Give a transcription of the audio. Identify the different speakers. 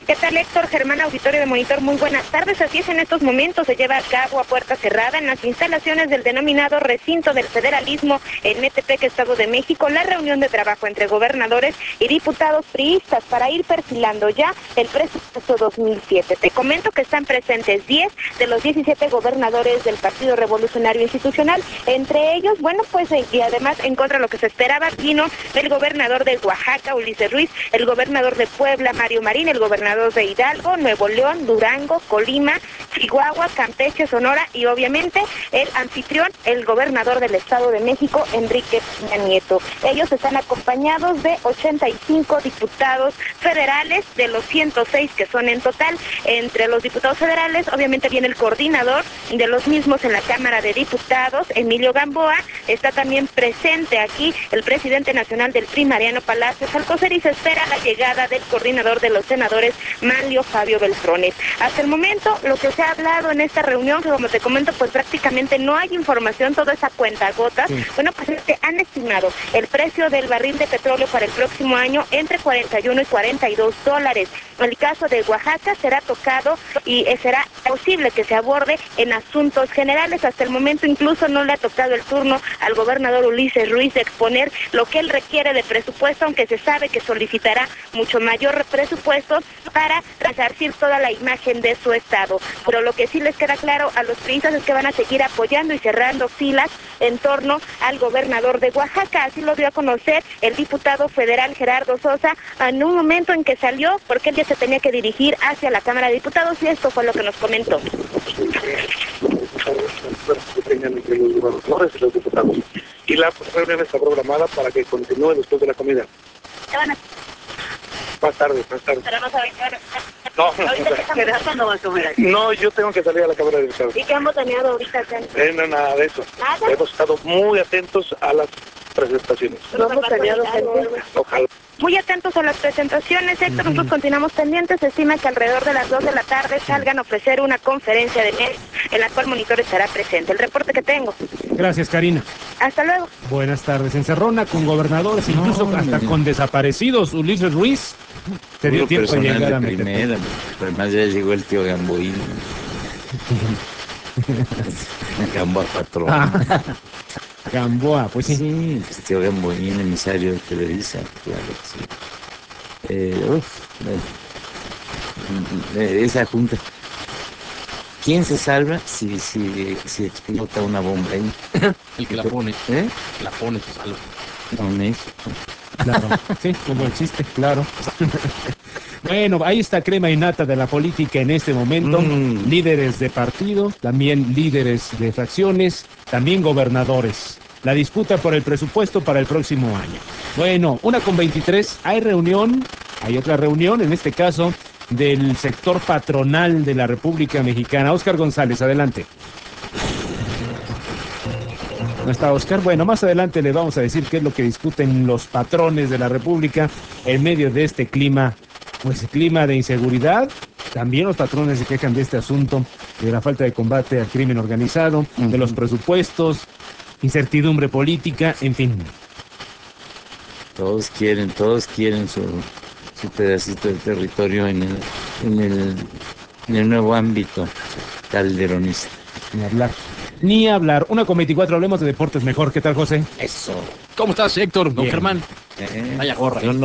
Speaker 1: ¿Qué tal, Héctor? Germán, auditorio de Monitor, muy buenas tardes. Así es, en estos momentos se lleva a cabo a puerta cerrada en las instalaciones del denominado recinto del federalismo en Metepec, Estado de México, la reunión de trabajo entre gobernadores y diputados priistas para ir perfilando ya el presupuesto 2007. Te comento que están presentes 10 de los 17 gobernadores del Partido Revolucionario Institucional. Entre ellos, bueno, pues, y además, en contra de lo que se esperaba, vino el gobernador de Oaxaca, Ulises Ruiz, el gobernador de Puebla, Mario Marín, el gobernador de Hidalgo, Nuevo León, Durango, Colima, Chihuahua, Campeche, Sonora y obviamente el anfitrión, el gobernador del Estado de México, Enrique Peña Nieto. Ellos están acompañados de 85 diputados federales, de los 106 que son en total. Entre los diputados federales, obviamente viene el coordinador de los mismos en la Cámara de Diputados, Emilio Gamboa. Está también presente aquí el presidente nacional del PRI, Mariano Palacios Alcocer, y se espera la llegada del coordinador de los senadores, Manlio Fabio Beltrones. Hasta el momento, lo que se ha hablado en esta reunión, que como te comento, pues prácticamente no hay información, todo es a cuentagotas. Sí. Bueno, pues han estimado el precio del barril de petróleo para el próximo año entre 41 y 42 dólares. El caso de Oaxaca será tocado y será posible que se aborde en asuntos generales. Hasta el momento incluso no le ha tocado el turno al gobernador Ulises Ruiz de exponer lo que él requiere de presupuesto, aunque se sabe que solicitará mucho mayor presupuesto para resarcir toda la imagen de su estado. Pero lo que sí les queda claro a los priistas es que van a seguir apoyando y cerrando filas en torno al gobernador de Oaxaca. Así lo dio a conocer el diputado federal Gerardo Sosa en un momento en que salió, porque él ya se tenía que dirigir hacia la Cámara de Diputados, y esto fue lo que nos comentó.
Speaker 2: Entre los gobernadores y los diputados. Y la reunión está programada para que continúe después de la comida. Más tarde.
Speaker 1: Pero no saben qué hora.
Speaker 2: No, yo tengo que salir a la Cámara de Diputados.
Speaker 1: ¿Y qué hemos tenido ahorita?
Speaker 2: No, nada de eso. ¿Nada? Hemos estado muy atentos a las presentaciones.
Speaker 1: ¿No hemos tenido gente?
Speaker 2: Ojalá.
Speaker 1: Muy atentos a las presentaciones, Héctor. Nosotros continuamos pendientes. Se estima que alrededor de las 2 de la tarde salgan a ofrecer una conferencia de medios en la cual Monitor estará presente. El reporte que tengo.
Speaker 3: Gracias, Karina.
Speaker 1: Hasta luego.
Speaker 3: Buenas tardes. Encerrona con gobernadores, incluso hasta con desaparecidos. Ulises Ruiz, te dio tiempo de llegar a
Speaker 4: Metepec. Además ya llegó el tío Gamboín. Gamboa patrón.
Speaker 3: Gamboa, pues sí.
Speaker 4: Sí, pues tío Gamboín, emisario de Televisa, claro que sí. Esa junta. ¿Quién se salva si explota una bomba ahí?
Speaker 5: El que la pone. La pone, se salva.
Speaker 4: No, México.
Speaker 3: Claro, sí, como existe, claro. Bueno, ahí está crema y nata de la política en este momento. Líderes de partido, también líderes de fracciones, también gobernadores. La disputa por el presupuesto para el próximo año. Bueno, 1:23, hay otra reunión, en este caso, del sector patronal de la República Mexicana. Óscar González, adelante. ¿No está Óscar? Bueno, más adelante le vamos a decir qué es lo que discuten los patrones de la República en medio de este clima, pues clima de inseguridad. También los patrones se quejan de este asunto, de la falta de combate al crimen organizado, de los presupuestos, incertidumbre política, en fin.
Speaker 4: Todos quieren su pedacito de territorio en el nuevo ámbito calderonista.
Speaker 3: Ni hablar. 1:24, hablemos de deportes mejor. ¿Qué tal, José?
Speaker 5: Eso. ¿Cómo estás, Héctor? Don Germán. Vaya gorra.